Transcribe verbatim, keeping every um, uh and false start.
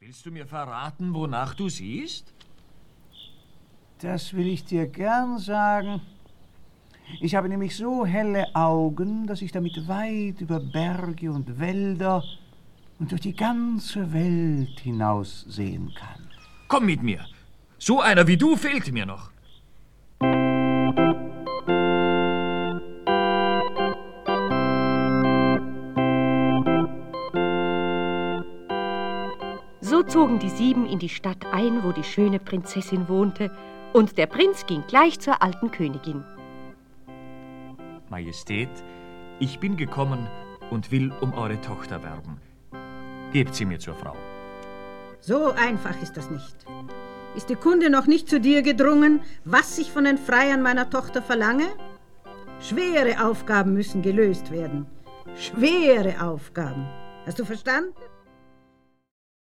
Willst du mir verraten, wonach du siehst? Das will ich dir gern sagen. Ich habe nämlich so helle Augen, dass ich damit weit über Berge und Wälder und durch die ganze Welt hinaus sehen kann. Komm mit mir. So einer wie du fehlt mir noch. So zogen die Sieben in die Stadt ein, wo die schöne Prinzessin wohnte, und der Prinz ging gleich zur alten Königin. Majestät, ich bin gekommen und will um eure Tochter werben. Gebt sie mir zur Frau. So einfach ist das nicht. Ist die Kunde noch nicht zu dir gedrungen, was ich von den Freiern meiner Tochter verlange? Schwere Aufgaben müssen gelöst werden. Schwere Aufgaben. Hast du verstanden?